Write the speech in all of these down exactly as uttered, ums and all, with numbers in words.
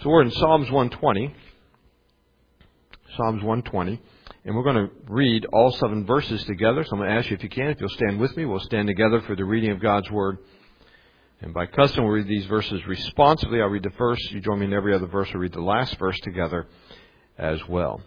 So we're in Psalms one twenty. Psalms one twenty. And we're going to read all seven verses together. So I'm going to ask you if you can, if you'll stand with me, we'll stand together for the reading of God's Word. And by custom, we'll read these verses responsively. I'll read the first. You join me in every other verse. We'll read the last verse together as well.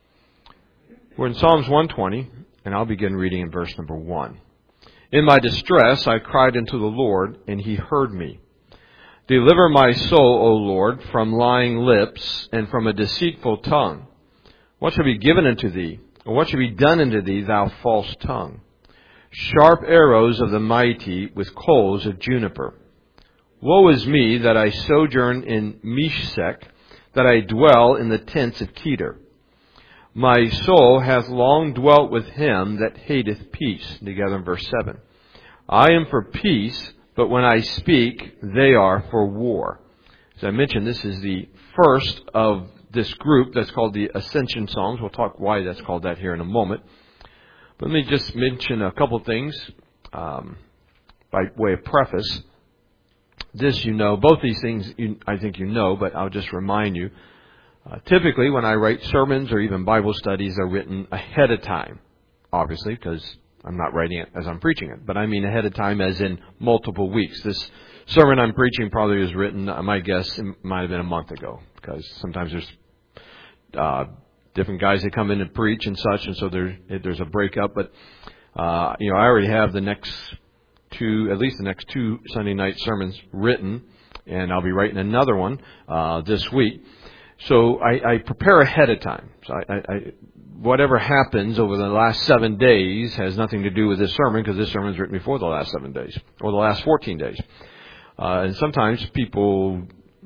We're in Psalms one twenty, and I'll begin reading in verse number one. In my distress, I cried unto the Lord, and He heard me. Deliver my soul, O Lord, from lying lips and from a deceitful tongue. What shall be given unto thee? Or what shall be done unto thee, thou false tongue? Sharp arrows of the mighty with coals of juniper. Woe is me that I sojourn in Meshech, that I dwell in the tents of Kedar. My soul hath long dwelt with him that hateth peace. Together in verse seven. I am for peace, but when I speak, they are for war. As I mentioned, this is the first of this group that's called the Ascension Psalms. We'll talk why that's called that here in a moment. But let me just mention a couple of things um, by way of preface. This you know, both these things you, I think you know, but I'll just remind you. Uh, typically, when I write sermons or even Bible studies, they're written ahead of time, obviously, because I'm not writing it as I'm preaching it. But I mean ahead of time as in multiple weeks. This sermon I'm preaching probably was written, I might guess, it might have been a month ago, because sometimes there's uh, different guys that come in and preach and such, and so there, there's a breakup. But, uh, you know, I already have the next two, at least the next two Sunday night sermons written, and I'll be writing another one uh, this week. So I, I prepare ahead of time. So I, I, I, whatever happens over the last seven days has nothing to do with this sermon, because this sermon was written before the last seven days, or the last fourteen days. Uh, and sometimes people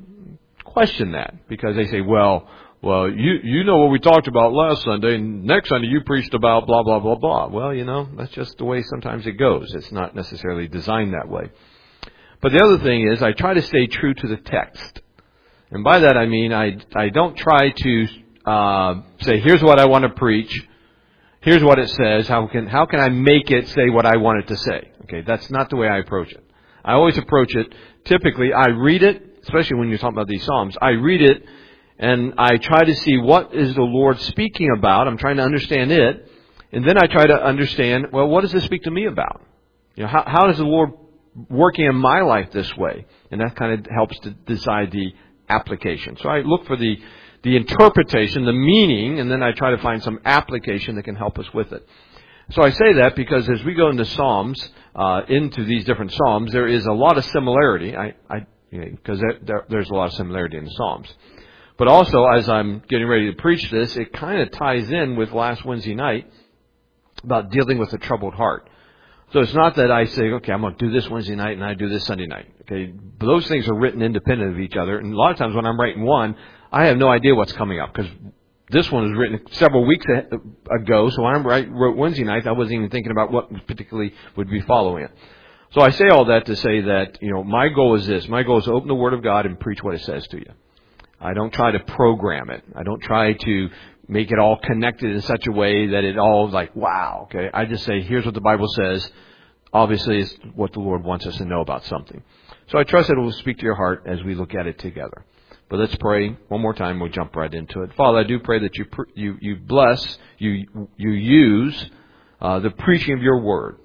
question that, because they say, well, well, you you know what we talked about last Sunday, and next Sunday you preached about blah, blah, blah, blah. Well, you know, that's just the way sometimes it goes. It's not necessarily designed that way. But the other thing is, I try to stay true to the text. And by that I mean I, I don't try to uh, say, here's what I want to preach, here's what it says, how can how can I make it say what I want it to say? Okay, that's not the way I approach it. I always approach it, typically I read it, especially when you're talking about these Psalms, I read it and I try to see what is the Lord speaking about. I'm trying to understand it. And then I try to understand, well, what does this speak to me about? You know, how, how is the Lord working in my life this way? And that kind of helps to decide the application. So I look for the, the interpretation, the meaning, and then I try to find some application that can help us with it. So I say that because as we go into Psalms, uh, into these different Psalms, there is a lot of similarity. I, I, you know, because there, there, there's a lot of similarity in the Psalms. But also, as I'm getting ready to preach this, it kind of ties in with last Wednesday night about dealing with a troubled heart. So it's not that I say, okay, I'm going to do this Wednesday night and I do this Sunday night. Okay, but those things are written independent of each other. And a lot of times when I'm writing one, I have no idea what's coming up, because this one was written several weeks ago. So when I wrote Wednesday night, I wasn't even thinking about what particularly would be following it. So I say all that to say that, you know, my goal is this. My goal is to open the Word of God and preach what it says to you. I don't try to program it. I don't try to make it all connected in such a way that it all is like, wow, okay. I just say, here's what the Bible says. Obviously, it's what the Lord wants us to know about something. So I trust that it will speak to your heart as we look at it together. But let's pray one more time. We'll jump right into it. Father, I do pray that you you you bless, you you use uh, the preaching of your word.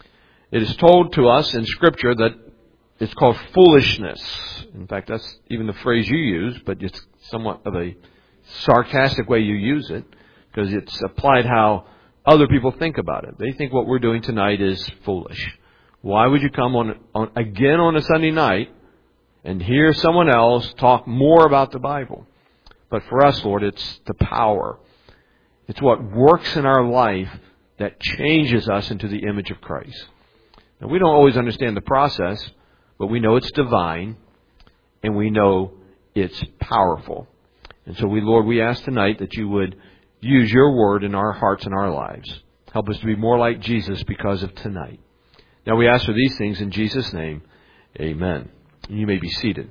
It is told to us in Scripture that it's called foolishness. In fact, that's even the phrase you use, but it's somewhat of a sarcastic way you use it, because it's applied how other people think about it. They think what we're doing tonight is foolish. Why would you come on, on again on a Sunday night and hear someone else talk more about the Bible? But for us, Lord, it's the power. It's what works in our life that changes us into the image of Christ. Now, we don't always understand the process, but we know it's divine, and we know it's powerful. And so we, Lord, we ask tonight that you would use your word in our hearts and our lives. Help us to be more like Jesus because of tonight. Now we ask for these things in Jesus' name. Amen. You may be seated.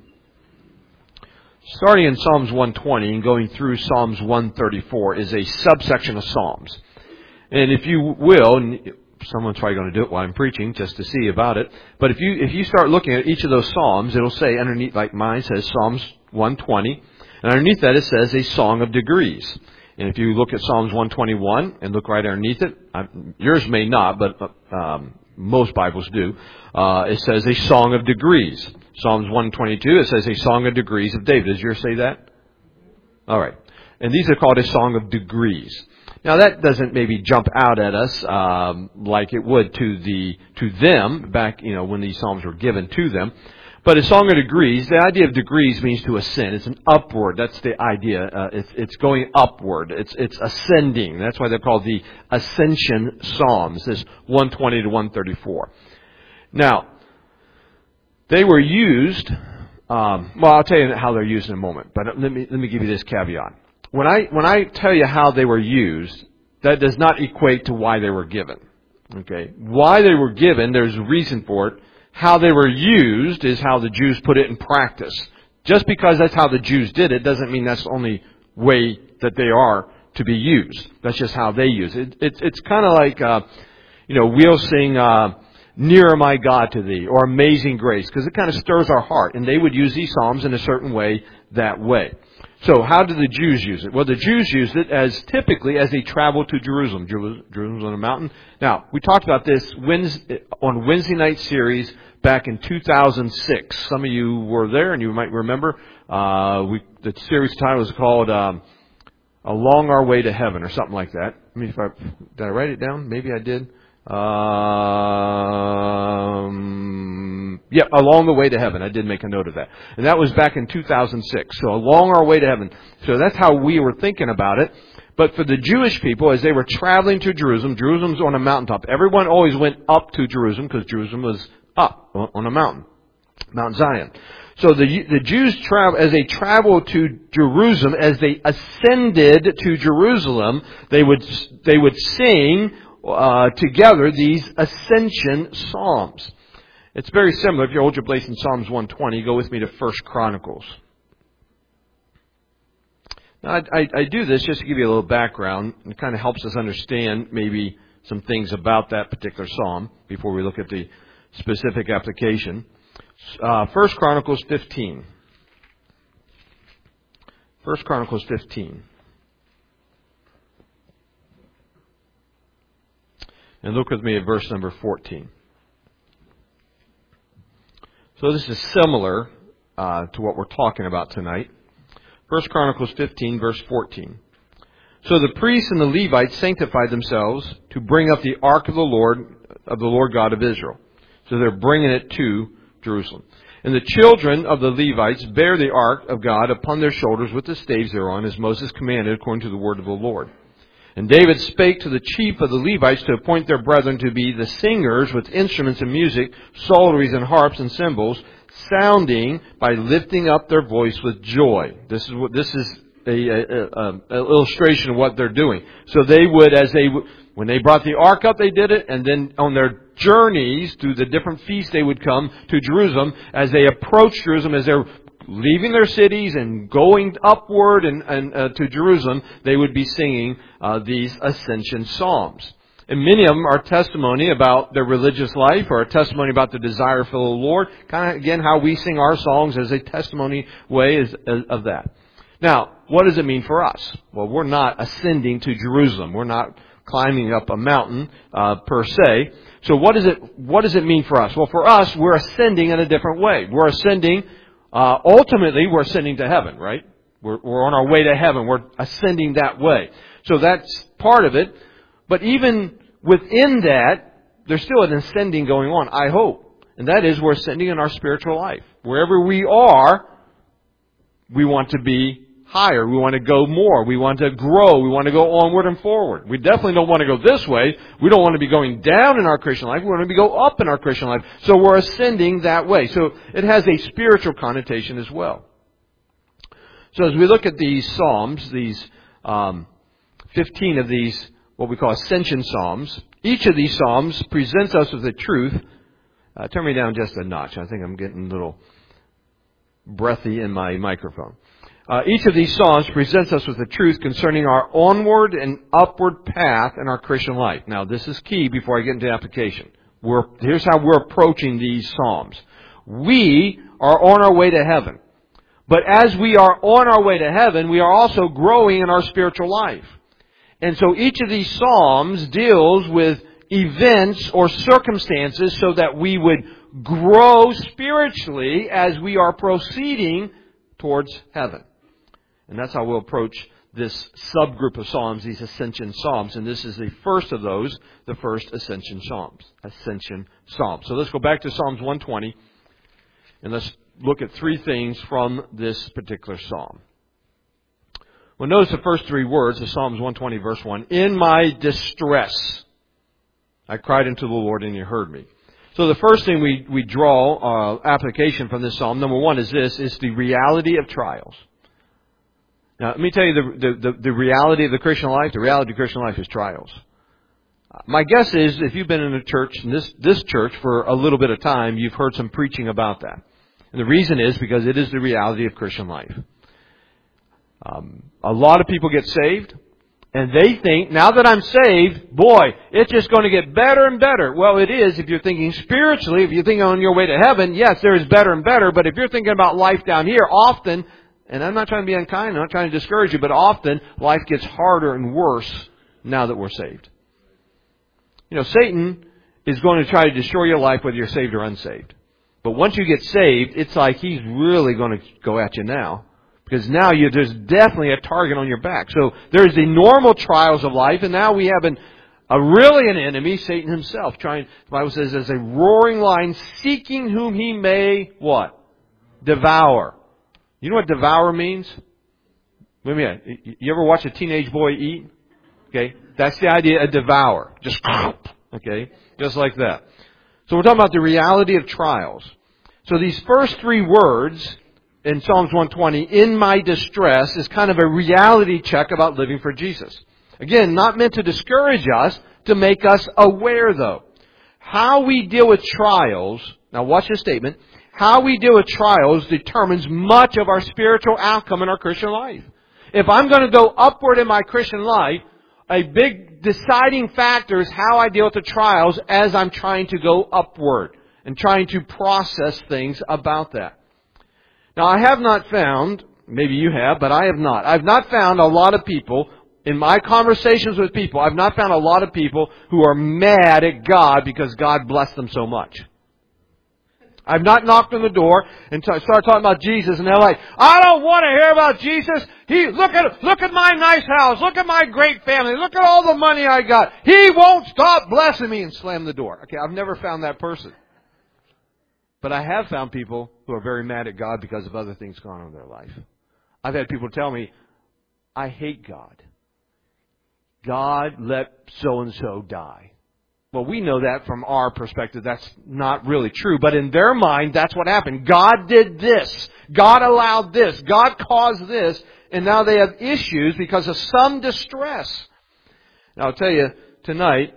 Starting in Psalms one twenty and going through Psalms one thirty-four is a subsection of Psalms. And if you will, and someone's probably going to do it while I'm preaching just to see about it, but if you if you start looking at each of those Psalms, it'll say underneath, like mine says Psalms one twenty. And underneath that it says a song of degrees. And if you look at Psalms one twenty-one and look right underneath it, I, yours may not, but um, most Bibles do, uh, it says a song of degrees. Psalms one twenty-two, it says a song of degrees of David. Does yours say that? All right. And these are called a song of degrees. Now that doesn't maybe jump out at us um, like it would to the to them back, you know, when these psalms were given to them. But a song of degrees, the idea of degrees means to ascend. It's an upward. That's the idea. Uh, it's, it's going upward. It's it's ascending. That's why they're called the Ascension Psalms. This one twenty to one thirty-four. Now, they were used. Um, well, I'll tell you how they're used in a moment. But let me let me give you this caveat. When I when I tell you how they were used, that does not equate to why they were given. Okay, why they were given, there's a reason for it. How they were used is how the Jews put it in practice. Just because that's how the Jews did it doesn't mean that's the only way that they are to be used. That's just how they use it. it it's kind of like, uh, you know, we'll sing uh, "Nearer My God to Thee" or "Amazing Grace" because it kind of stirs our heart. And they would use these psalms in a certain way that way. So how did the Jews use it? Well, the Jews used it as typically as they traveled to Jerusalem. Jerusalem's on a mountain. Now, we talked about this Wednesday, on Wednesday night series back in two thousand six. Some of you were there and you might remember. Uh, we, the series title was called um, Along Our Way to Heaven or something like that. I mean, if I, did I write it down? Maybe I did. Um, yeah, Along the Way to Heaven. I did make a note of that. And that was back in two thousand six. So Along Our Way to Heaven. So that's how we were thinking about it. But for the Jewish people, as they were traveling to Jerusalem, Jerusalem's on a mountaintop. Everyone always went up to Jerusalem because Jerusalem was up on a mountain, Mount Zion. So the the Jews travel as they traveled to Jerusalem, as they ascended to Jerusalem, they would they would sing Uh, together these ascension psalms. It's very similar. If you hold your place in Psalms one twenty, go with me to First Chronicles. Now, I, I, I do this just to give you a little background. It kind of helps us understand maybe some things about that particular psalm before we look at the specific application. Uh, First Chronicles fifteen. First Chronicles fifteen. And look with me at verse number fourteen. So this is similar uh, to what we're talking about tonight. First Chronicles fifteen, verse fourteen. So the priests and the Levites sanctified themselves to bring up the ark of the Lord, of the Lord God of Israel. So they're bringing it to Jerusalem. And the children of the Levites bear the ark of God upon their shoulders with the staves thereon, as Moses commanded according to the word of the Lord. And David spake to the chief of the Levites to appoint their brethren to be the singers with instruments and music, psalteries and harps and cymbals, sounding by lifting up their voice with joy. This is what this is a, a, a, a illustration of what they're doing. So they would, as they when they brought the ark up, they did it, and then on their journeys through the different feasts, they would come to Jerusalem. As they approached Jerusalem, as they're leaving their cities and going upward and, and uh, to Jerusalem, they would be singing uh, these ascension psalms. And many of them are testimony about their religious life or a testimony about the desire for the Lord. Kind of, again, how we sing our songs as a testimony way is, is, of that. Now, what does it mean for us? Well, we're not ascending to Jerusalem. We're not climbing up a mountain uh, per se. So what does it what does it mean for us? Well, for us, we're ascending in a different way. We're ascending Uh, ultimately, we're ascending to heaven, right? We're, we're on our way to heaven. We're ascending that way. So that's part of it. But even within that, there's still an ascending going on, I hope. And that is we're ascending in our spiritual life. Wherever we are, we want to be higher. We want to go more. We want to grow. We want to go onward and forward. We definitely don't want to go this way. We don't want to be going down in our Christian life. We want to be go up in our Christian life. So we're ascending that way. So it has a spiritual connotation as well. So as we look at these Psalms, these um, fifteen of these, what we call ascension Psalms, each of these Psalms presents us with the truth. Uh, turn me down just a notch. I think I'm getting a little breathy in my microphone. Uh, each of these Psalms presents us with the truth concerning our onward and upward path in our Christian life. Now, this is key before I get into the application. We're, here's how we're approaching these Psalms. We are on our way to heaven. But as we are on our way to heaven, we are also growing in our spiritual life. And so each of these Psalms deals with events or circumstances so that we would grow spiritually as we are proceeding towards heaven. And that's how we'll approach this subgroup of Psalms, these Ascension Psalms. And this is the first of those, the first Ascension Psalms. Ascension Psalms. So let's go back to Psalms one twenty and let's look at three things from this particular psalm. Well, notice the first three words of Psalms one twenty, verse one. In my distress, I cried unto the Lord, and He heard me. So the first thing we, we draw uh, application from this psalm, number one, is this, is the reality of trials. Now, let me tell you the, the, the, the reality of the Christian life. The reality of Christian life is trials. My guess is if you've been in a church, in this, this church, for a little bit of time, you've heard some preaching about that. And the reason is because it is the reality of Christian life. Um, a lot of people get saved, and they think, now that I'm saved, boy, it's just going to get better and better. Well, it is if you're thinking spiritually. If you're thinking on your way to heaven, yes, there is better and better. But if you're thinking about life down here, often, and I'm not trying to be unkind, I'm not trying to discourage you, but often life gets harder and worse now that we're saved. You know, Satan is going to try to destroy your life whether you're saved or unsaved. But once you get saved, it's like he's really going to go at you now. Because now you, there's definitely a target on your back. So there's the normal trials of life, and now we have an, a really an enemy, Satan himself, trying, the Bible says, as a roaring lion, seeking whom he may, what? Devour. You know what devour means? Wait a minute. You ever watch a teenage boy eat? Okay. That's the idea of devour. Just, okay. Just like that. So we're talking about the reality of trials. So these first three words in Psalms one twenty, in my distress, is kind of a reality check about living for Jesus. Again, not meant to discourage us, to make us aware though. How we deal with trials, now watch this statement, how we deal with trials determines much of our spiritual outcome in our Christian life. If I'm going to go upward in my Christian life, a big deciding factor is how I deal with the trials as I'm trying to go upward and trying to process things about that. Now, I have not found, maybe you have, but I have not. I've not found a lot of people, in my conversations with people, I've not found a lot of people who are mad at God because God blessed them so much. I've not knocked on the door and t- started talking about Jesus, and they're like, I don't want to hear about Jesus. He look at look at my nice house, look at my great family, look at all the money I got. He won't stop blessing me, and slam the door. Okay, I've never found that person. But I have found people who are very mad at God because of other things going on in their life. I've had people tell me, I hate God. God let so-and-so die. Well, we know that from our perspective. That's not really true. But in their mind, that's what happened. God did this. God allowed this. God caused this. And now they have issues because of some distress. Now, I'll tell you tonight,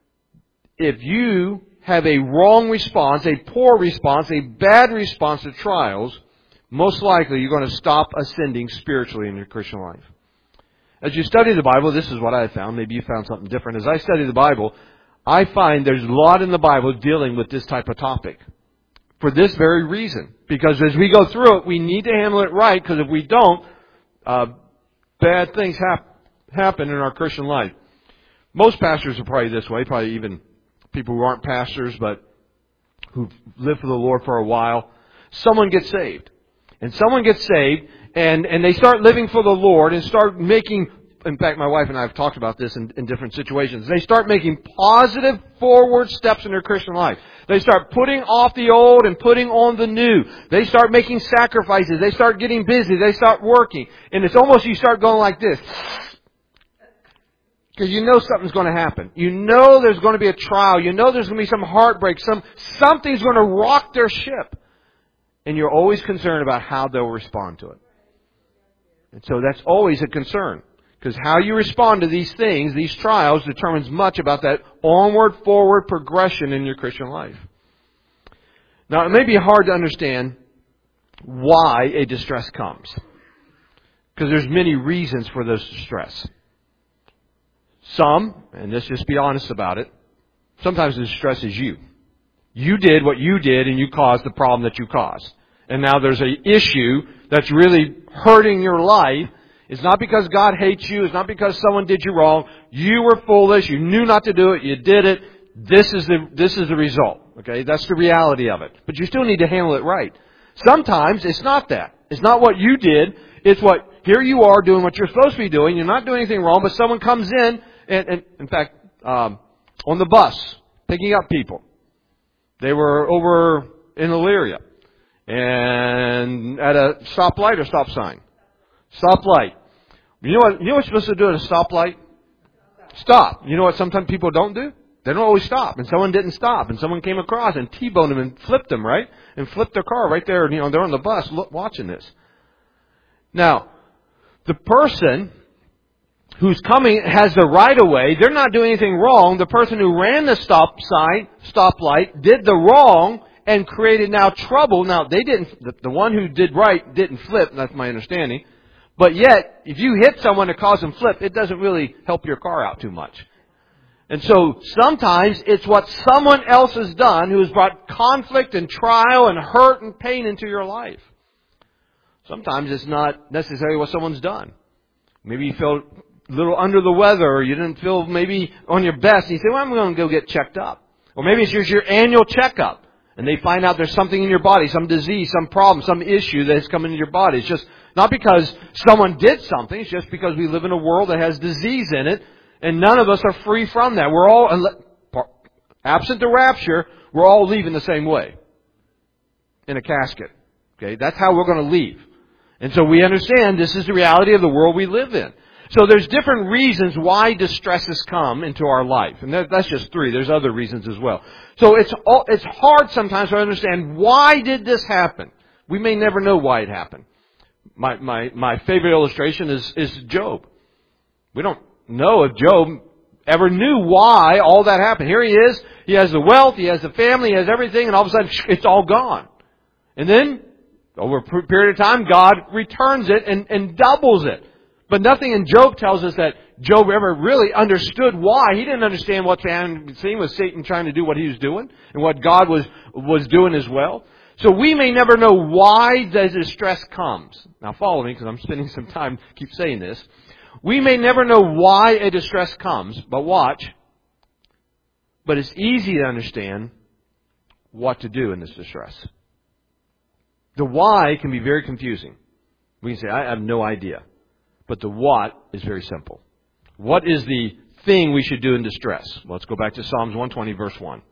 if you have a wrong response, a poor response, a bad response to trials, most likely you're going to stop ascending spiritually in your Christian life. As you study the Bible, this is what I found. Maybe you found something different. As I study the Bible, I find there's a lot in the Bible dealing with this type of topic. For this very reason. Because as we go through it, we need to handle it right, because if we don't, uh, bad things hap- happen in our Christian life. Most pastors are probably this way, probably even people who aren't pastors, but who've lived for the Lord for a while. Someone gets saved. And someone gets saved, and, and they start living for the Lord and start making, in fact, my wife and I have talked about this in, in different situations. They start making positive forward steps in their Christian life. They start putting off the old and putting on the new. They start making sacrifices. They start getting busy. They start working. And it's almost you start going like this. Because you know something's going to happen. You know there's going to be a trial. You know there's going to be some heartbreak. Some Something's going to rock their ship. And you're always concerned about how they'll respond to it. And so that's always a concern. Because how you respond to these things, these trials, determines much about that onward, forward progression in your Christian life. Now, it may be hard to understand why a distress comes. Because there's many reasons for this distress. Some, and let's just be honest about it, sometimes the distress is you. You did what you did and you caused the problem that you caused. And now there's an issue that's really hurting your life, it's not because God hates you. It's not because someone did you wrong. You were foolish. You knew not to do it. You did it. This is the, this is the result. Okay? That's the reality of it. But you still need to handle it right. Sometimes it's not that. It's not what you did. It's what, here you are doing what you're supposed to be doing. You're not doing anything wrong, but someone comes in and, and in fact, um, on the bus, picking up people. They were over in Elyria and at a stoplight or stop sign? Stoplight. You know what, you know what you're supposed to do at a stoplight? Stop. You know what sometimes people don't do? They don't always stop. And someone didn't stop. And someone came across and T-boned them and flipped them, right? And flipped their car right there. You know, they're on the bus look, watching this. Now, the person who's coming has the right of way. They're not doing anything wrong. The person who ran the stop sign, stoplight, did the wrong and created now trouble. Now, they didn't, the, the one who did right didn't flip. That's my understanding. But yet, if you hit someone to cause them flip, it doesn't really help your car out too much. And so sometimes it's what someone else has done who has brought conflict and trial and hurt and pain into your life. Sometimes it's not necessarily what someone's done. Maybe you feel a little under the weather, or you didn't feel maybe on your best. And you say, well, I'm going to go get checked up. Or maybe it's just your annual checkup. And they find out there's something in your body, some disease, some problem, some issue that has come into your body. It's just not because someone did something. It's just because we live in a world that has disease in it. And none of us are free from that. We're all, absent the rapture, we're all leaving the same way. In a casket. Okay, that's how we're going to leave. And so we understand this is the reality of the world we live in. So there's different reasons why distresses come into our life. And that's just three. There's other reasons as well. So it's all, it's hard sometimes to understand, why did this happen? We may never know why it happened. My, my, my favorite illustration is, is Job. We don't know if Job ever knew why all that happened. Here he is. He has the wealth. He has the family. He has everything. And all of a sudden, it's all gone. And then, over a period of time, God returns it and, and doubles it. But nothing in Job tells us that Job ever really understood why. He didn't understand what's happening with Satan trying to do what he was doing and what God was, was doing as well. So we may never know why the distress comes. Now follow me, because I'm spending some time keep saying this. We may never know why a distress comes, but watch. But it's easy to understand what to do in this distress. The why can be very confusing. We can say, I have no idea. But the what is very simple. What is the thing we should do in distress? Well, let's go back to Psalms one twenty, verse one.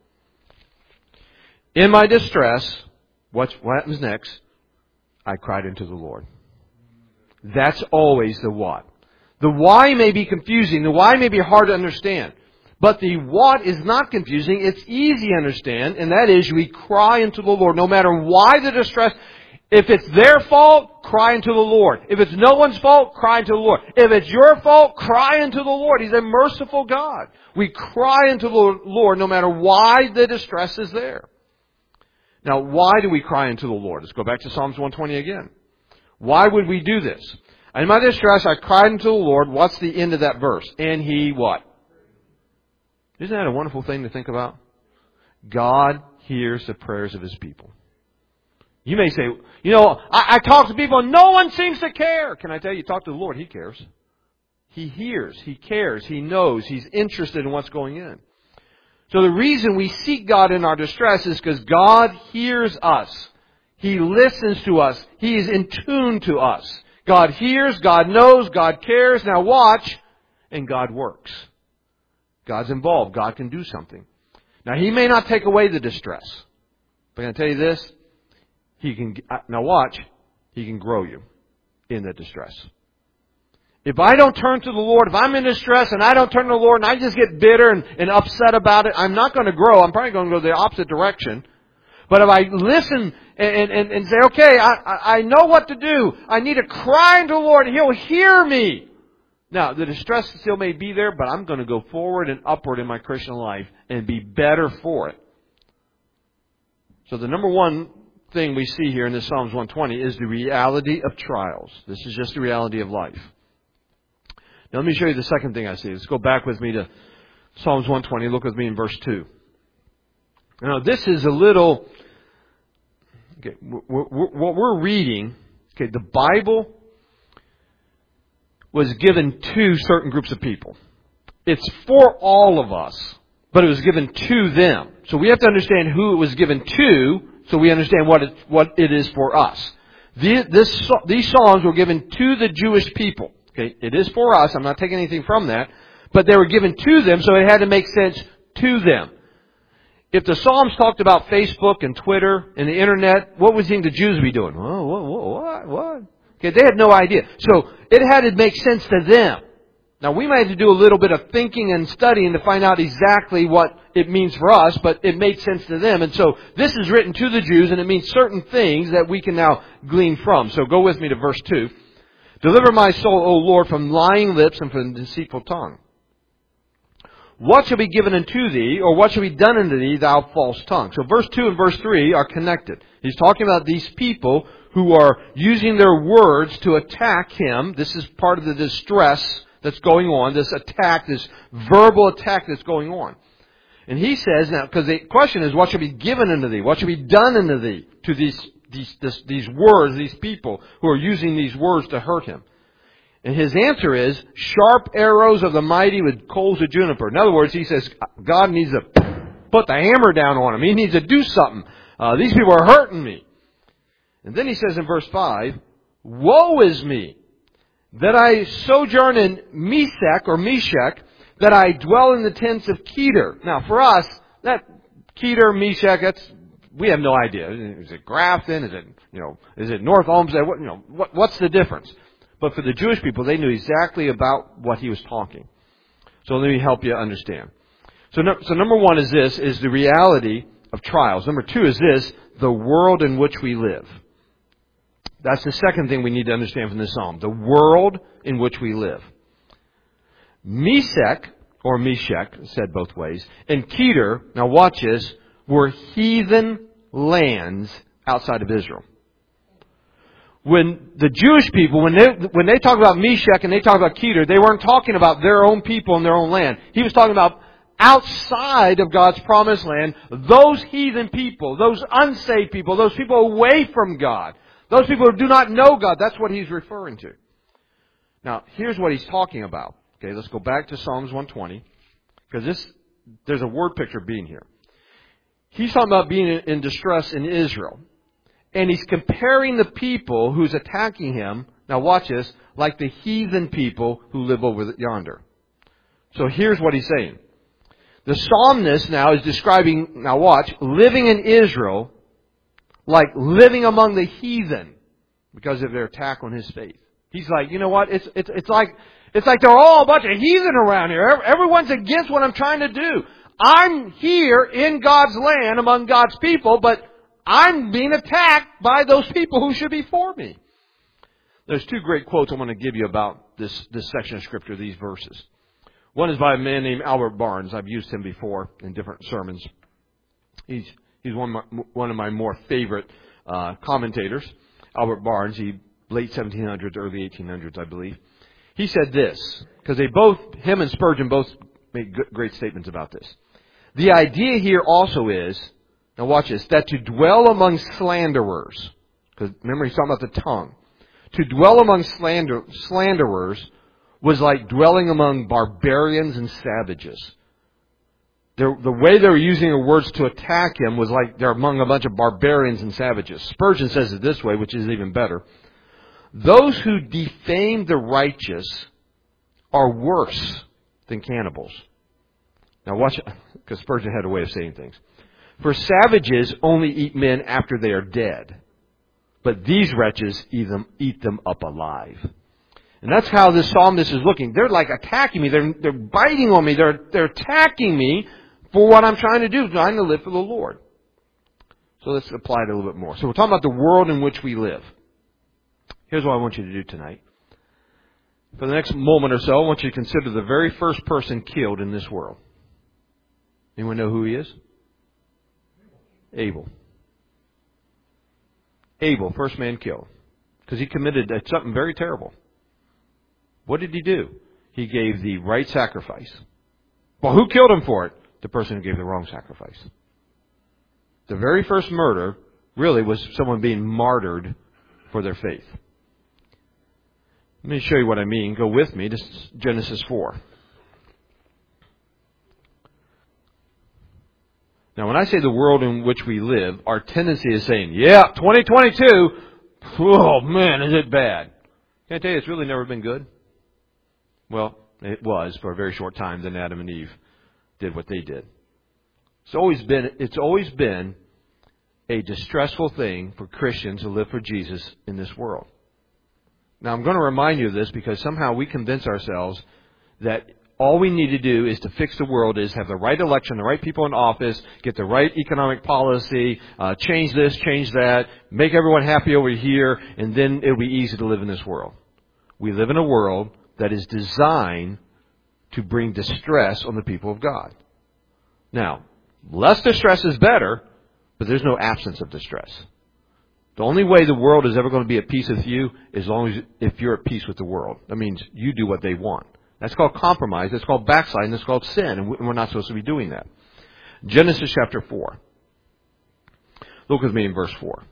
In my distress, what's, what happens next? I cried unto the Lord. That's always the what. The why may be confusing. The why may be hard to understand. But the what is not confusing. It's easy to understand. And that is, we cry unto the Lord. No matter why the distress. If it's their fault, cry unto the Lord. If it's no one's fault, cry unto the Lord. If it's your fault, cry unto the Lord. He's a merciful God. We cry unto the Lord no matter why the distress is there. Now, why do we cry unto the Lord? Let's go back to Psalms one twenty again. Why would we do this? In my distress, I cried unto the Lord. What's the end of that verse? And He what? Isn't that a wonderful thing to think about? God hears the prayers of His people. You may say, you know, I, I talk to people and no one seems to care. Can I tell you, talk to the Lord. He cares. He hears. He cares. He knows. He's interested in what's going in. So the reason we seek God in our distress is because God hears us. He listens to us. He is in tune to us. God hears. God knows. God cares. Now watch. And God works. God's involved. God can do something. Now He may not take away the distress. But can I tell you this? He can, now watch, He can grow you in the distress. If I don't turn to the Lord, if I'm in distress and I don't turn to the Lord and I just get bitter and, and upset about it, I'm not going to grow. I'm probably going to go the opposite direction. But if I listen and, and, and say, okay, I, I know what to do. I need to cry unto the Lord and He'll hear me. Now, the distress still may be there, but I'm going to go forward and upward in my Christian life and be better for it. So the number one thing we see here in this Psalms one twenty is the reality of trials. This is just the reality of life. Now let me show you the second thing I see. Let's go back with me to Psalms one twenty. Look with me in verse two. Now this is a little... Okay, what we're reading Okay, the Bible was given to certain groups of people. It's for all of us, but it was given to them. So we have to understand who it was given to, so we understand what it, what it is for us. The, this, these Psalms were given to the Jewish people. Okay, it is for us. I'm not taking anything from that. But they were given to them, so it had to make sense to them. If the Psalms talked about Facebook and Twitter and the Internet, what would you think the Jews be doing? Oh, what, what, what? Okay, they had no idea. So it had to make sense to them. Now, we might have to do a little bit of thinking and studying to find out exactly what it means for us, but it made sense to them. And so this is written to the Jews, and it means certain things that we can now glean from. So go with me to verse two. Deliver my soul, O Lord, from lying lips and from deceitful tongue. What shall be given unto thee, or what shall be done unto thee, thou false tongue? So verse two and verse three are connected. He's talking about these people who are using their words to attack him. This is part of the distress that's going on, this attack, this verbal attack that's going on. And he says, now, because the question is, what shall be given unto thee? What shall be done unto thee? To these, these, this, these words, these people who are using these words to hurt him. And his answer is, sharp arrows of the mighty with coals of juniper. In other words, he says, God needs to put the hammer down on him. He needs to do something. Uh, these people are hurting me. And then he says in verse five, woe is me, that I sojourn in Meshach or Meshach, that I dwell in the tents of Kedar. Now, for us, that Kedar, Meshach, that's, we have no idea. Is it Grafton? Is it, you know, is it North Olmsted? What, you know, what, what's the difference? But for the Jewish people, they knew exactly about what he was talking. So let me help you understand. So, no, so number one is this, is the reality of trials. Number two is this, the world in which we live. That's the second thing we need to understand from this psalm. The world in which we live. Meshach, or Meshach, said both ways, and Kedar, now watch this, were heathen lands outside of Israel. When the Jewish people, when they, when they talk about Meshach and they talk about Kedar, they weren't talking about their own people and their own land. He was talking about outside of God's promised land, those heathen people, those unsaved people, those people away from God, those people who do not know God. That's what he's referring to. Now, here's what he's talking about. Okay, let's go back to Psalms one twenty, because this, there's a word picture being here. He's talking about being in distress in Israel. And he's comparing the people who's attacking him, now watch this, like the heathen people who live over yonder. So here's what he's saying. The psalmist now is describing, now watch, living in Israel like living among the heathen because of their attack on his faith. He's like, you know what, it's, it's, it's like, it's like they're all a bunch of heathen around here. Everyone's against what I'm trying to do. I'm here in God's land among God's people, but I'm being attacked by those people who should be for me. There's two great quotes I want to give you about this, this section of Scripture, these verses. One is by a man named Albert Barnes. I've used him before in different sermons. He's he's one of my, one of my more favorite uh, commentators. Albert Barnes, he late seventeen hundreds, early eighteen hundreds, I believe. He said this, because they both, him and Spurgeon both made great statements about this. The idea here also is, now watch this, that to dwell among slanderers, because remember he's talking about the tongue. To dwell among slander, slanderers was like dwelling among barbarians and savages. They're, the way they were using their words to attack him was like they're among a bunch of barbarians and savages. Spurgeon says it this way, which is even better. Those who defame the righteous are worse than cannibals. Now watch, because Spurgeon had a way of saying things. For savages only eat men after they are dead, but these wretches eat them, eat them up alive. And that's how this psalmist is looking. They're like attacking me. They're, they're biting on me. They're, they're attacking me for what I'm trying to do, trying to live for the Lord. So let's apply it a little bit more. So we're talking about the world in which we live. Here's what I want you to do tonight. For the next moment or so, I want you to consider the very first person killed in this world. Anyone know who he is? Abel. Abel, first man killed. Because he committed something very terrible. What did he do? He gave the right sacrifice. Well, who killed him for it? The person who gave the wrong sacrifice. The very first murder really was someone being martyred for their faith. Let me show you what I mean. Go with me to Genesis four. Now, when I say the world in which we live, our tendency is saying, yeah, twenty twenty-two, oh man, is it bad. Can I tell you, it's really never been good? Well, it was for a very short time. Then Adam and Eve did what they did. It's always been, it's always been a distressful thing for Christians to live for Jesus in this world. Now, I'm going to remind you of this because somehow we convince ourselves that all we need to do is to fix the world is have the right election, the right people in office, get the right economic policy, uh, change this, change that, make everyone happy over here, and then it'll be easy to live in this world. We live in a world that is designed to bring distress on the people of God. Now, less distress is better, but there's no absence of distress. The only way the world is ever going to be at peace with you is as long as if you're at peace with the world. That means you do what they want. That's called compromise. That's called backsliding. That's called sin. And we're not supposed to be doing that. Genesis chapter four. Look with me in verse four.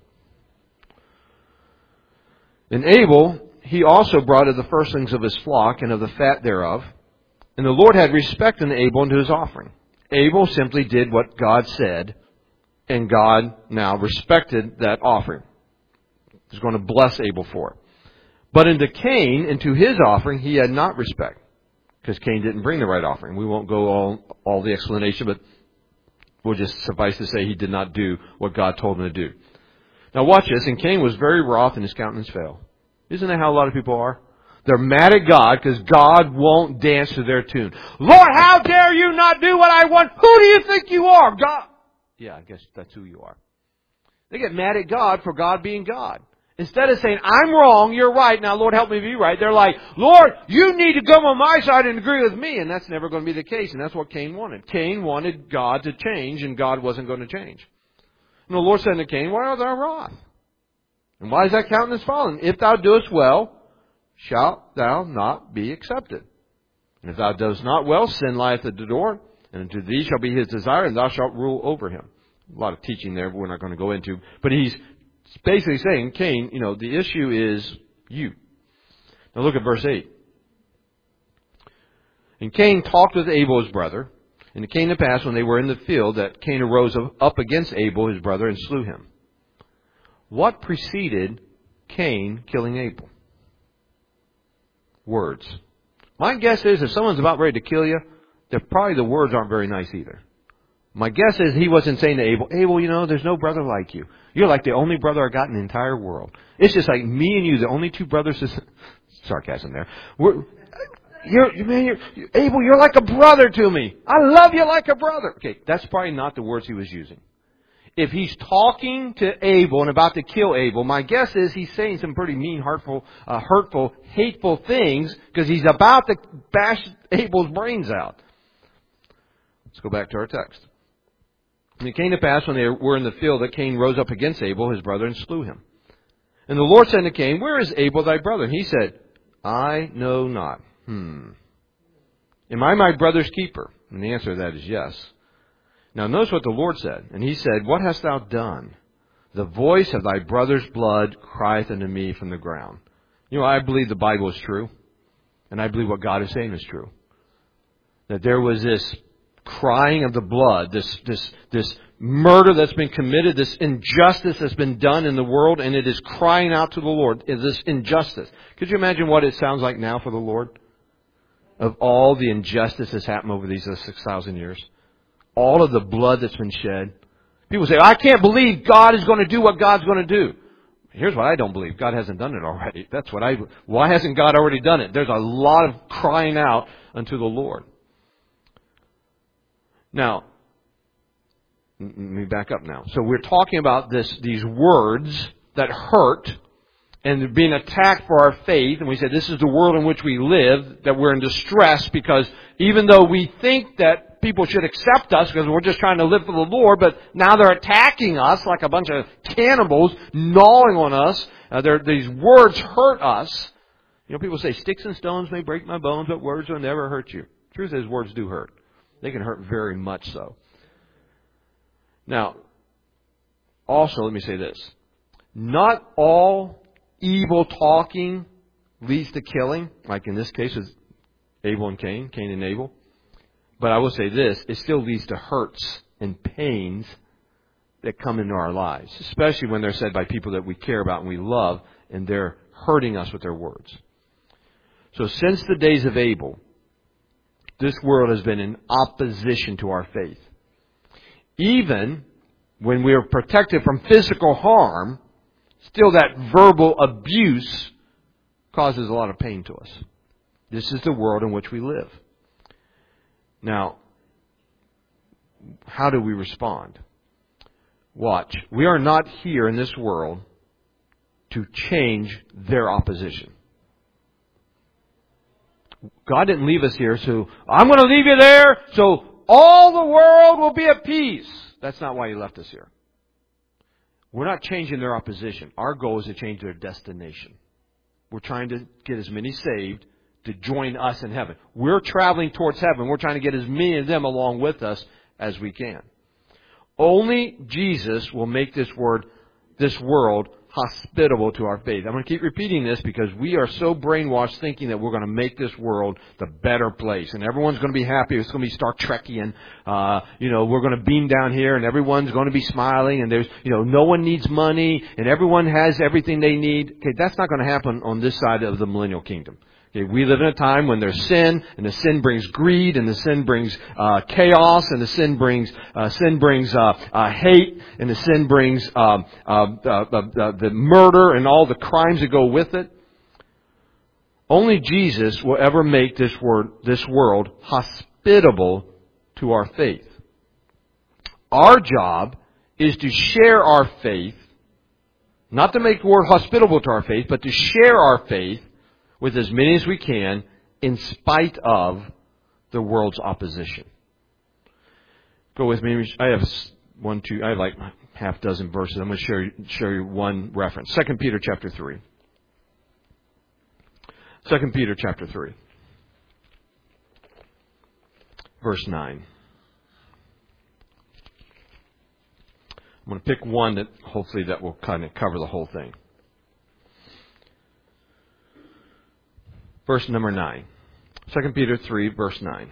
And Abel, he also brought of the firstlings of his flock and of the fat thereof. And the Lord had respect unto Abel and to his offering. Abel simply did what God said. And God now respected that offering. He's going to bless Abel for it. But unto Cain and to his offering he had not respect. Because Cain didn't bring the right offering. We won't go all, all the explanation, but we'll just suffice to say he did not do what God told him to do. Now watch this. And Cain was very wroth and his countenance fell. Isn't that how a lot of people are? They're mad at God because God won't dance to their tune. Lord, how dare you not do what I want? Who do you think you are? God. Yeah, I guess that's who you are. They get mad at God for God being God. Instead of saying, I'm wrong, you're right, now Lord help me be right, they're like, Lord, you need to come on my side and agree with me. And that's never going to be the case. And that's what Cain wanted. Cain wanted God to change, and God wasn't going to change. And the Lord said to Cain, why art thou wroth? And why is that countenance fallen? If thou doest well, shalt thou not be accepted. And if thou doest not well, sin lieth at the door, and unto thee shall be his desire, and thou shalt rule over him. A lot of teaching there, but we're not going to go into. But he's basically saying, Cain, you know, the issue is you. Now look at verse eight. And Cain talked with Abel his brother. And it came to pass when they were in the field that Cain arose up against Abel his brother and slew him. What preceded Cain killing Abel? Words. My guess is if someone's about ready to kill you, they're probably the words aren't very nice either. My guess is he wasn't saying to Abel, Abel, you know, there's no brother like you. You're like the only brother I got in the entire world. It's just like me and you, the only two brothers. Sarcasm there. We're, you're, man, you're, Abel, you're like a brother to me. I love you like a brother. Okay, that's probably not the words he was using. If he's talking to Abel and about to kill Abel, my guess is he's saying some pretty mean, hurtful, uh, hurtful, hateful things because he's about to bash Abel's brains out. Let's go back to our text. And it came to pass when they were in the field that Cain rose up against Abel, his brother, and slew him. And the Lord said to Cain, where is Abel thy brother? And he said, I know not. Hmm. Am I my brother's keeper? And the answer to that is yes. Now notice what the Lord said. And he said, what hast thou done? The voice of thy brother's blood crieth unto me from the ground. You know, I believe the Bible is true. And I believe what God is saying is true. That there was this crying of the blood, this this this murder that's been committed, this injustice that's been done in the world, and it is crying out to the Lord, this injustice. Could you imagine what it sounds like now for the Lord? Of all the injustice that's happened over these six thousand years. All of the blood that's been shed. People say, I can't believe God is going to do what God's going to do. Here's what I don't believe. God hasn't done it already. That's what I... Why hasn't God already done it? There's a lot of crying out unto the Lord. Now, let me back up now. So we're talking about this, these words that hurt and being attacked for our faith. And we said this is the world in which we live, that we're in distress because even though we think that people should accept us because we're just trying to live for the Lord, but now they're attacking us like a bunch of cannibals, gnawing on us. Uh, these words hurt us. You know, people say, sticks and stones may break my bones, but words will never hurt you. Truth is, words do hurt. They can hurt very much so. Now, also, let me say this. Not all evil talking leads to killing, like in this case with Abel and Cain, Cain and Abel. But I will say this, it still leads to hurts and pains that come into our lives, especially when they're said by people that we care about and we love, and they're hurting us with their words. So since the days of Abel, this world has been in opposition to our faith. Even when we are protected from physical harm, still that verbal abuse causes a lot of pain to us. This is the world in which we live. Now, how do we respond? Watch. We are not here in this world to change their opposition. God didn't leave us here, so I'm going to leave you there so all the world will be at peace. That's not why He left us here. We're not changing their opposition. Our goal is to change their destination. We're trying to get as many saved to join us in heaven. We're traveling towards heaven. We're trying to get as many of them along with us as we can. Only Jesus will make this word, this world hospitable to our faith. I'm going to keep repeating this because we are so brainwashed thinking that we're going to make this world the better place. And everyone's going to be happy. It's going to be Star Trekian. Uh, you know, we're going to beam down here and everyone's going to be smiling and there's, you know, no one needs money and everyone has everything they need. Okay, that's not going to happen on this side of the millennial kingdom. Okay, we live in a time when there's sin, and the sin brings greed, and the sin brings uh, chaos, and the sin brings uh, sin brings uh, uh, hate, and the sin brings um, uh, uh, uh, the murder and all the crimes that go with it. Only Jesus will ever make this word, this world hospitable to our faith. Our job is to share our faith, not to make the world hospitable to our faith, but to share our faith with as many as we can in spite of the world's opposition. Go with me. I have one, two, I have like half dozen verses. I'm going to share, share you one reference. Second Peter chapter three. Second Peter chapter three. Verse nine. I'm going to pick one that hopefully that will kind of cover the whole thing. Verse number nine. Second Peter three, verse nine.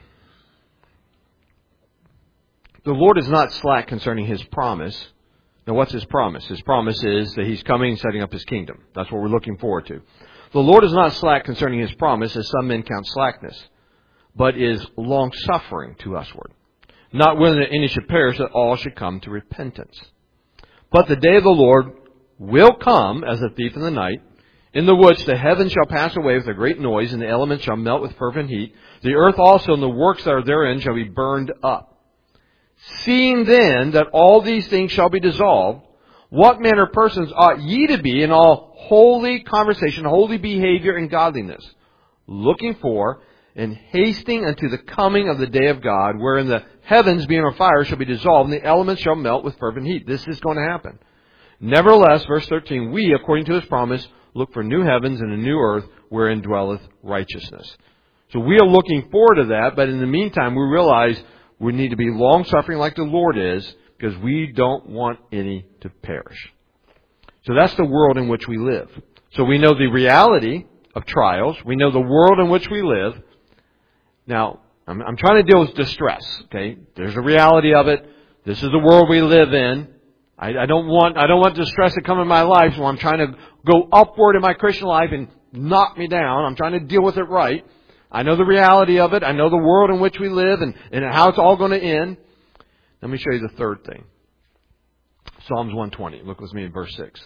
The Lord is not slack concerning His promise. Now what's His promise? His promise is that He's coming and setting up His kingdom. That's what we're looking forward to. The Lord is not slack concerning His promise, as some men count slackness, but is long-suffering to usward, not willing that any should perish, that all should come to repentance. But the day of the Lord will come as a thief in the night, in the which the heavens shall pass away with a great noise, and the elements shall melt with fervent heat. The earth also and the works that are therein shall be burned up. Seeing then that all these things shall be dissolved, what manner of persons ought ye to be in all holy conversation, holy behavior, and godliness, looking for and hasting unto the coming of the day of God, wherein the heavens being on fire shall be dissolved, and the elements shall melt with fervent heat. This is going to happen. Nevertheless, verse thirteen, we, according to His promise, look for new heavens and a new earth wherein dwelleth righteousness. So we are looking forward to that, but in the meantime we realize we need to be long-suffering like the Lord is, because we don't want any to perish. So that's the world in which we live. So we know the reality of trials. We know the world in which we live. Now, I'm, I'm trying to deal with distress. Okay, there's a reality of it. This is the world we live in. I, I don't want I don't want distress to come in my life, so I'm trying to go upward in my Christian life and knock me down. I'm trying to deal with it right. I know the reality of it. I know the world in which we live and, and how it's all going to end. Let me show you the third thing. Psalms one twenty. Look with me in verse six.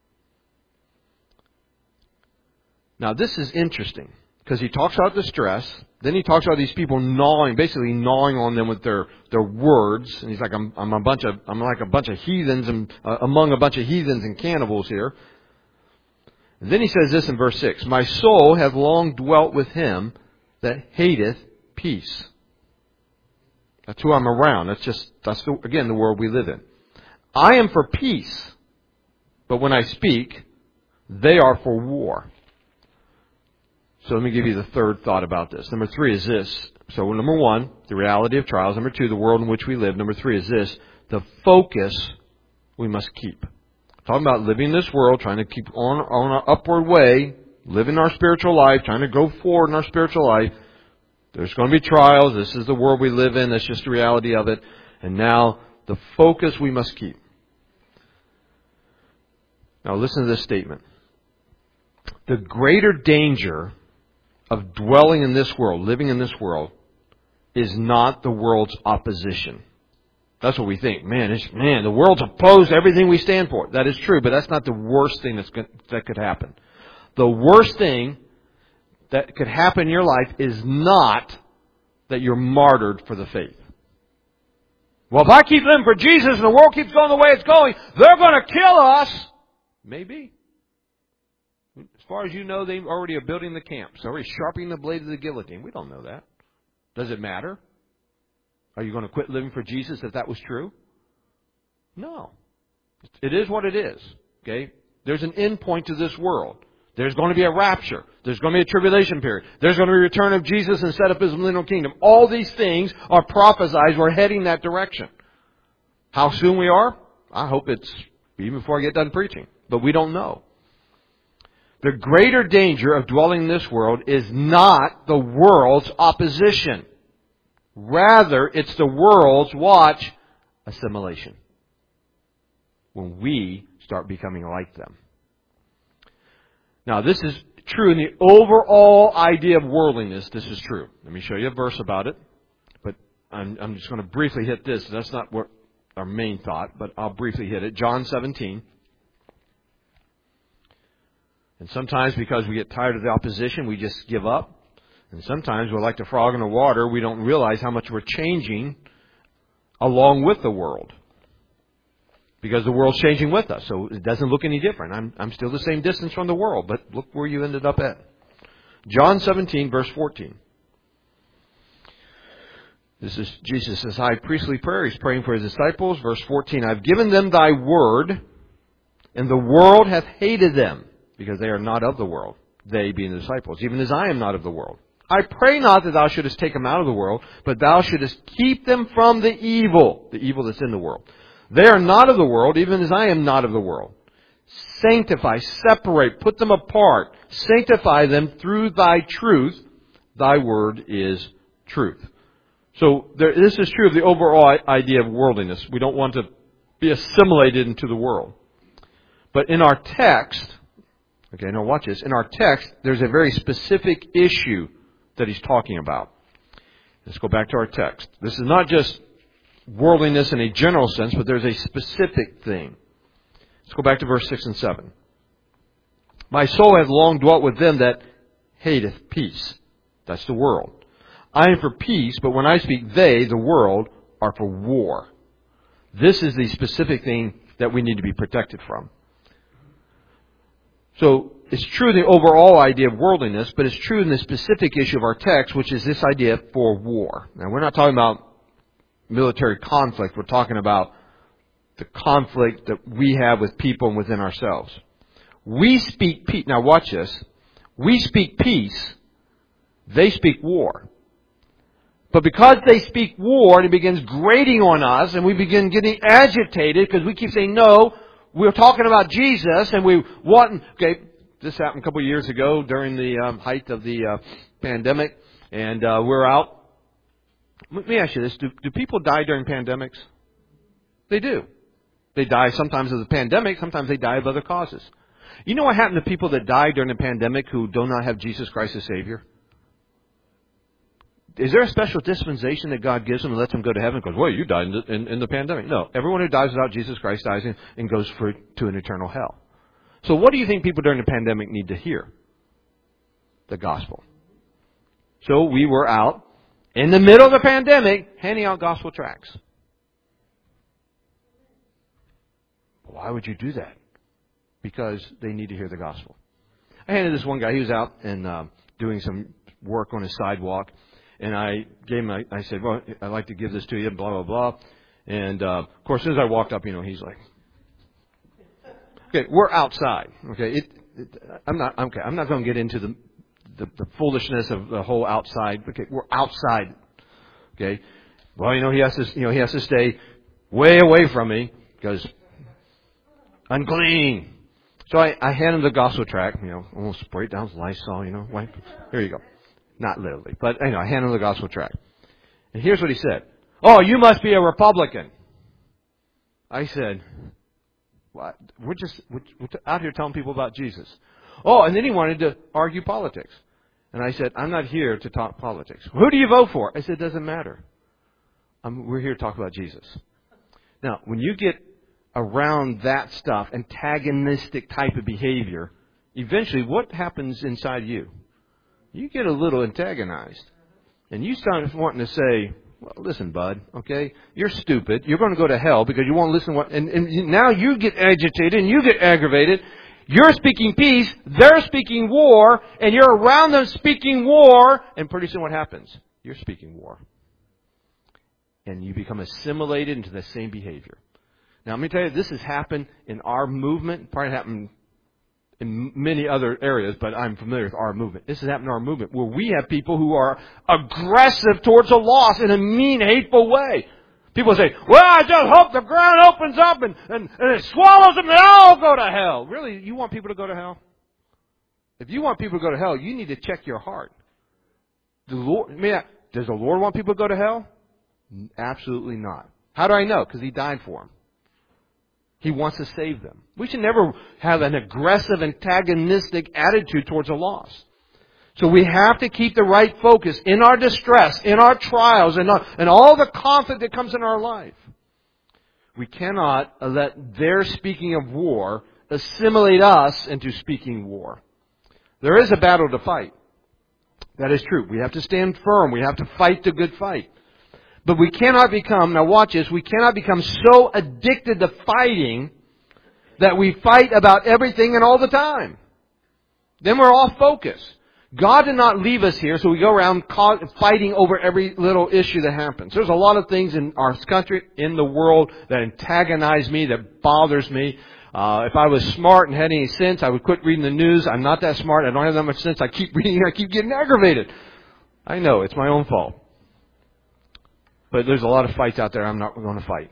Now this is interesting because he talks about distress. Then he talks about these people gnawing, basically gnawing on them with their, their words. And he's like, I'm, I'm a bunch of, I'm like a bunch of heathens and uh, among a bunch of heathens and cannibals here. And then he says this in verse six, my soul hath long dwelt with him that hateth peace. That's who I'm around. That's just, that's the, again, the world we live in. I am for peace, but when I speak, they are for war. So let me give you the third thought about this. Number three is this. So number one, the reality of trials. Number two, the world in which we live. Number three is this. The focus we must keep. Talking about living in this world, trying to keep on, on an upward way, living our spiritual life, trying to go forward in our spiritual life. There's going to be trials. This is the world we live in. That's just the reality of it. And now, the focus we must keep. Now listen to this statement. The greater danger of dwelling in this world, living in this world, is not the world's opposition. That's what we think. Man, it's, man, the world's opposed to everything we stand for. That is true, but that's not the worst thing that's, that could happen. The worst thing that could happen in your life is not that you're martyred for the faith. Well, if I keep living for Jesus and the world keeps going the way it's going, they're going to kill us. Maybe. As far as you know, they already are building the camps. They're already sharpening the blade of the guillotine. We don't know that. Does it matter? Are you going to quit living for Jesus if that was true? No. It is what it is. Okay? There's an end point to this world. There's going to be a rapture. There's going to be a tribulation period. There's going to be a return of Jesus and set up His millennial kingdom. All these things are prophesied. We're heading that direction. How soon we are? I hope it's even before I get done preaching. But we don't know. The greater danger of dwelling in this world is not the world's opposition. Rather, it's the world's, watch, assimilation. When we start becoming like them. Now, this is true in the overall idea of worldliness. This is true. Let me show you a verse about it. But I'm, I'm just going to briefly hit this. That's not what our main thought, but I'll briefly hit it. John seventeen. And sometimes because we get tired of the opposition, we just give up. And sometimes we're like the frog in the water. We don't realize how much we're changing along with the world. Because the world's changing with us. So it doesn't look any different. I'm, I'm still the same distance from the world. But look where you ended up at. John seventeen, verse fourteen. This is Jesus' high priestly prayer. He's praying for His disciples. Verse fourteen. I've given them Thy word, and the world hath hated them, because they are not of the world. They being the disciples. Even as I am not of the world. I pray not that Thou shouldest take them out of the world, but Thou shouldest keep them from the evil. The evil that's in the world. They are not of the world, even as I am not of the world. Sanctify, separate, put them apart. Sanctify them through Thy truth. Thy word is truth. So there, this is true of the overall idea of worldliness. We don't want to be assimilated into the world. But in our text, okay, now watch this. In our text, there's a very specific issue that he's talking about. Let's go back to our text. This is not just worldliness in a general sense, but there's a specific thing. Let's go back to verse six and seven. My soul hath long dwelt with them that hateth peace. That's the world. I am for peace, but when I speak they, the world, are for war. This is the specific thing that we need to be protected from. So it's true in the overall idea of worldliness, but it's true in the specific issue of our text, which is this idea for war. Now, we're not talking about military conflict. We're talking about the conflict that we have with people and within ourselves. We speak peace. Now watch this. We speak peace. They speak war. But because they speak war, and it begins grating on us, and we begin getting agitated because we keep saying, no, we're talking about Jesus, and we want... Okay, this happened a couple of years ago during the um, height of the uh, pandemic, and uh, we're out. Let me ask you this. Do, do people die during pandemics? They do. They die sometimes of the pandemic. Sometimes they die of other causes. You know what happened to people that died during the pandemic who do not have Jesus Christ as Savior? Is there a special dispensation that God gives them and lets them go to heaven? Because, well, you died in the, in, in the pandemic. No. Everyone who dies without Jesus Christ dies in, and goes for, to an eternal hell. So what do you think people during the pandemic need to hear? The gospel. So we were out in the middle of the pandemic handing out gospel tracts. Why would you do that? Because they need to hear the gospel. I handed this one guy, he was out and uh, doing some work on his sidewalk. And I gave him, I, I said, well, I'd like to give this to you, blah, blah, blah. And, uh, of course, as soon as I walked up, you know, he's like, okay, we're outside. Okay, it, it, I'm not, okay, I'm not going to get into the, the, the foolishness of the whole outside. Okay, we're outside. Okay, well, you know, he has to, you know, he has to stay way away from me because unclean. So I, I hand him the gospel tract, you know, almost spray it down with Lysol, you know, wipe. Here you go. Not literally, but anyway, I hand him the gospel tract. And here's what he said. Oh, you must be a Republican. I said, what? We're just we're, we're out here telling people about Jesus. Oh, and then he wanted to argue politics. And I said, I'm not here to talk politics. Who do you vote for? I said, it doesn't matter. I'm, we're here to talk about Jesus. Now, when you get around that stuff, antagonistic type of behavior, eventually what happens inside you? You get a little antagonized. And you start wanting to say, well, listen, bud, okay, you're stupid. You're going to go to hell because you won't listen to what... And, and now you get agitated and you get aggravated. You're speaking peace. They're speaking war. And you're around them speaking war. And pretty soon what happens? You're speaking war. And you become assimilated into the same behavior. Now, let me tell you, this has happened in our movement. Probably happened in many other areas, but I'm familiar with our movement. This has happened in our movement where we have people who are aggressive towards the lost in a mean, hateful way. People say, well, I just hope the ground opens up and, and, and it swallows them and they all go to hell. Really, you want people to go to hell? If you want people to go to hell, you need to check your heart. The Lord, I mean, does the Lord want people to go to hell? Absolutely not. How do I know? Because He died for them. He wants to save them. We should never have an aggressive, antagonistic attitude towards the lost. So we have to keep the right focus in our distress, in our trials, and, and all the conflict that comes in our life. We cannot let their speaking of war assimilate us into speaking war. There is a battle to fight. That is true. We have to stand firm. We have to fight the good fight. But we cannot become, now watch this, we cannot become so addicted to fighting that we fight about everything and all the time. Then we're off focus. God did not leave us here so we go around fighting over every little issue that happens. There's a lot of things in our country, in the world, that antagonize me, that bothers me. Uh, if I was smart and had any sense, I would quit reading the news. I'm not that smart. I don't have that much sense. I keep reading, I keep getting aggravated. I know, it's my own fault. But there's a lot of fights out there I'm not going to fight.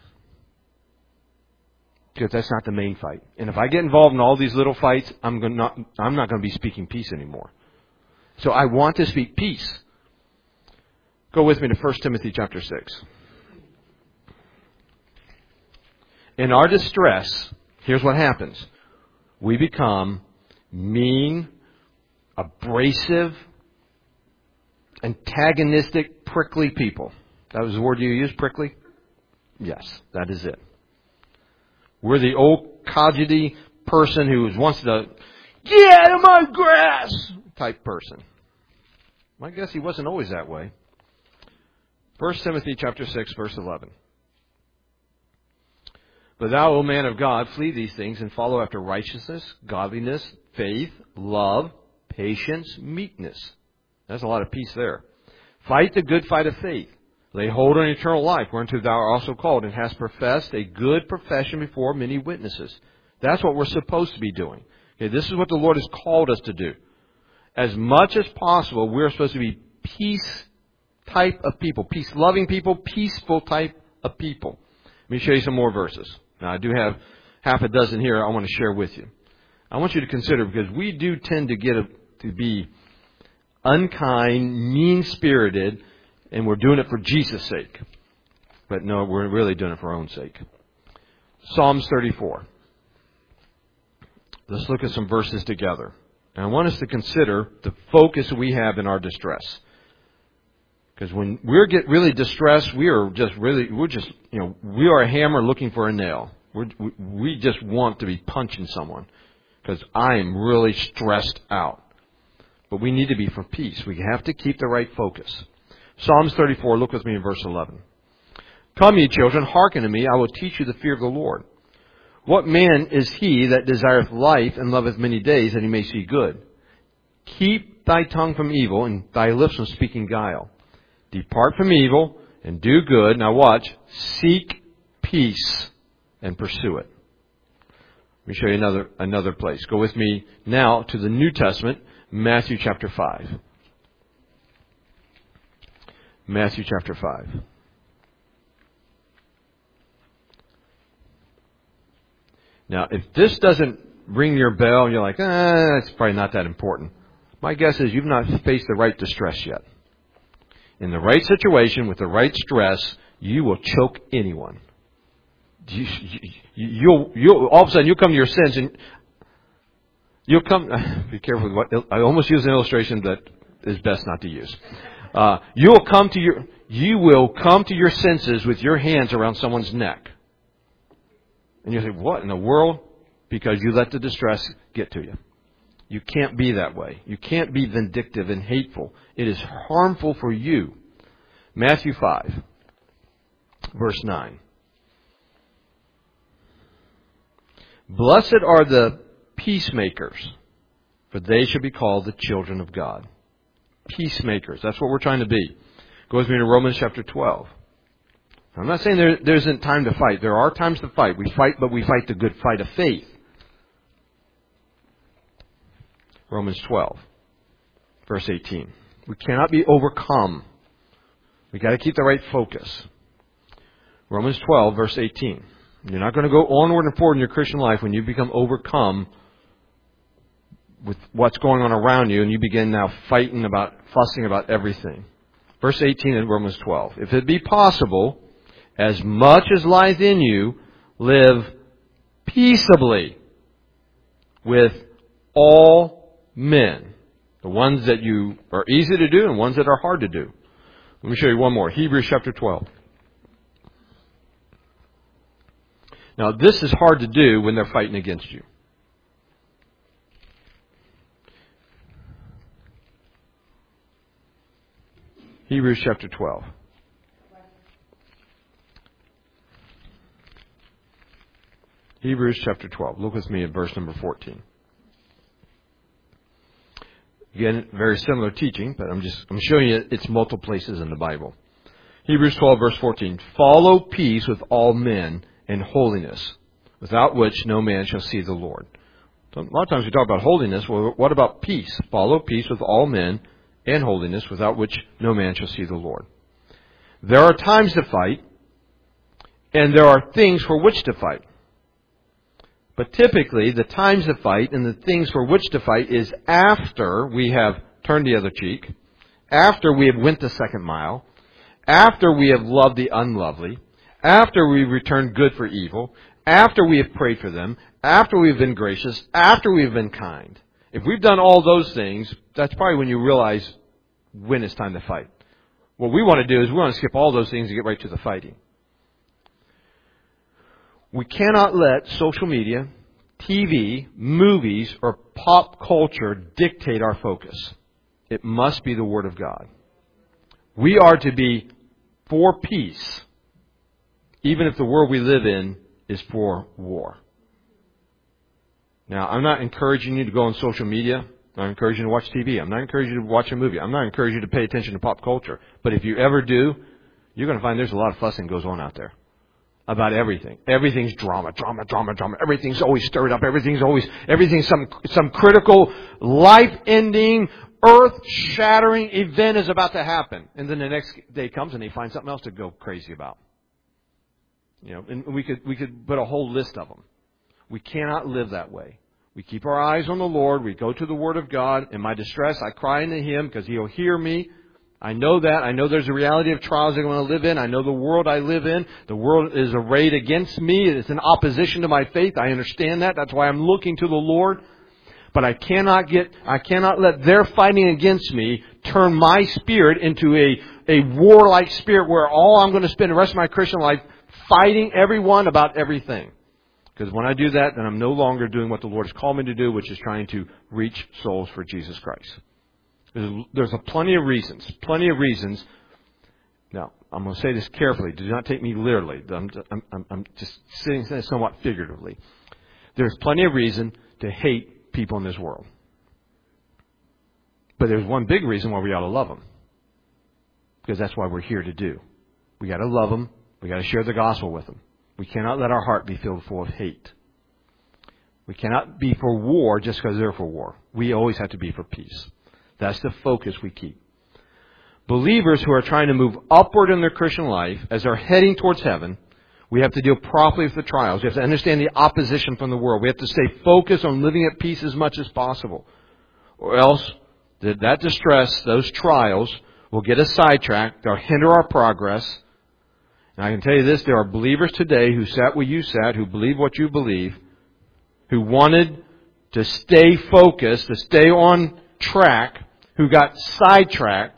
Because that's not the main fight. And if I get involved in all these little fights, I'm going not, I'm not going to be speaking peace anymore. So I want to speak peace. Go with me to First Timothy chapter six. In our distress, here's what happens. We become mean, abrasive, antagonistic, prickly people. That was the word you used, prickly? Yes, that is it. We're the old codgety person who wants to get out of my grass type person. I guess he wasn't always that way. First Timothy chapter six, verse eleven. But thou, O man of God, flee these things and follow after righteousness, godliness, faith, love, patience, meekness. There's a lot of peace there. Fight the good fight of faith. Lay hold on eternal life, whereunto thou art also called, and hast professed a good profession before many witnesses. That's what we're supposed to be doing. Okay, this is what the Lord has called us to do. As much as possible, we're supposed to be peace type of people, peace-loving people, peaceful type of people. Let me show you some more verses. Now, I do have half a dozen here I want to share with you. I want you to consider, because we do tend to get a, to be unkind, mean-spirited, and we're doing it for Jesus' sake. But no, we're really doing it for our own sake. Psalms thirty-four. Let's look at some verses together. And I want us to consider the focus we have in our distress. Because when we get really distressed, we are just really, we're just, you know, we are a hammer looking for a nail. We're, we just want to be punching someone. Because I am really stressed out. But we need to be for peace. We have to keep the right focus. Psalms thirty-four, look with me in verse eleven. Come, ye children, hearken to me, I will teach you the fear of the Lord. What man is he that desireth life and loveth many days, that he may see good? Keep thy tongue from evil, and thy lips from speaking guile. Depart from evil, and do good. Now watch. Seek peace, and pursue it. Let me show you another, another place. Go with me now to the New Testament, Matthew chapter five. Matthew chapter five. Now, if this doesn't ring your bell and you're like, eh, it's probably not that important. My guess is you've not faced the right distress yet. In the right situation, with the right stress, you will choke anyone. You, you, you'll, you'll, all of a sudden, you'll come to your senses and you'll come, be careful with what, I almost use an illustration that is best not to use. Uh, you'll come to your, you will come to your senses with your hands around someone's neck. And you say, what in the world? Because you let the distress get to you. You can't be that way. You can't be vindictive and hateful. It is harmful for you. Matthew five, verse nine. Blessed are the peacemakers, for they shall be called the children of God. Peacemakers. That's what we're trying to be. Go with me to Romans chapter twelve. I'm not saying there, there isn't time to fight. There are times to fight. We fight, but we fight the good fight of faith. Romans twelve, verse eighteen. We cannot be overcome. We've got to keep the right focus. Romans twelve, verse eighteen. You're not going to go onward and forward in your Christian life when you become overcome with what's going on around you and you begin now fighting about, fussing about everything. Verse eighteen in Romans twelve. If it be possible, as much as lies in you, live peaceably with all men. The ones that you are easy to do and ones that are hard to do. Let me show you one more. Hebrews chapter twelve. Now, this is hard to do when they're fighting against you. Hebrews chapter twelve. Hebrews chapter twelve. Look with me at verse number fourteen. Again, very similar teaching, but I'm just I'm showing you it's multiple places in the Bible. Hebrews twelve, verse fourteen. Follow peace with all men and holiness, without which no man shall see the Lord. So a lot of times we talk about holiness. Well, what about peace? Follow peace with all men and holiness, without which no man shall see the Lord. There are times to fight, and there are things for which to fight. But typically, the times to fight and the things for which to fight is after we have turned the other cheek, after we have went the second mile, after we have loved the unlovely, after we returned good for evil, after we have prayed for them, after we've been gracious, after we've been kind. If we've done all those things, that's probably when you realize when it's time to fight. What we want to do is we want to skip all those things and get right to the fighting. We cannot let social media, T V, movies, or pop culture dictate our focus. It must be the Word of God. We are to be for peace, even if the world we live in is for war. Now, I'm not encouraging you to go on social media. I'm not encouraging you to watch T V. I'm not encouraging you to watch a movie. I'm not encouraging you to pay attention to pop culture. But if you ever do, you're going to find there's a lot of fussing goes on out there about everything. Everything's drama, drama, drama, drama. Everything's always stirred up. Everything's always, everything's some, some critical, life-ending, earth-shattering event is about to happen. And then the next day comes and they find something else to go crazy about. You know, and we could, we could put a whole list of them. We cannot live that way. We keep our eyes on the Lord. We go to the Word of God. In my distress, I cry unto Him because He'll hear me. I know that. I know there's a reality of trials I'm going to live in. I know the world I live in. The world is arrayed against me. It's in opposition to my faith. I understand that. That's why I'm looking to the Lord. But I cannot get, I cannot let their fighting against me turn my spirit into a, a warlike spirit where all I'm going to spend the rest of my Christian life fighting everyone about everything. Because when I do that, then I'm no longer doing what the Lord has called me to do, which is trying to reach souls for Jesus Christ. There's, there's a plenty of reasons, plenty of reasons. Now, I'm going to say this carefully. Do not take me literally. I'm, I'm, I'm just saying this somewhat figuratively. There's plenty of reason to hate people in this world. But there's one big reason why we ought to love them. Because that's why we're here to do. We got to love them. We got to share the gospel with them. We cannot let our heart be filled full of hate. We cannot be for war just because they're for war. We always have to be for peace. That's the focus we keep. Believers who are trying to move upward in their Christian life as they're heading towards heaven, We have to deal properly with the trials. We have to understand the opposition from the world. We have to stay focused on living at peace as much as possible. Or else, that distress, those trials, will get us sidetracked. They'll hinder our progress. And I can tell you this, there are believers today who sat where you sat, who believe what you believe, who wanted to stay focused, to stay on track, who got sidetracked,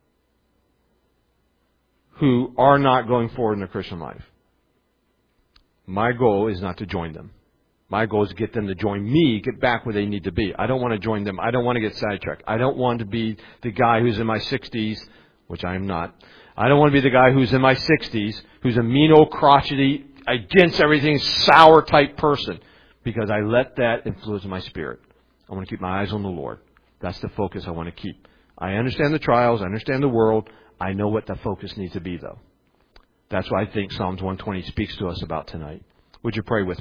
who are not going forward in their Christian life. My goal is not to join them. My goal is to get them to join me, get back where they need to be. I don't want to join them. I don't want to get sidetracked. I don't want to be the guy who's in my sixties, which I am not. I don't want to be the guy who's in my sixties, who's a mean old crotchety, against everything, sour type person, because I let that influence my spirit. I want to keep my eyes on the Lord. That's the focus I want to keep. I understand the trials. I understand the world. I know what the focus needs to be, though. That's what I think Psalms one twenty speaks to us about tonight. Would you pray with me?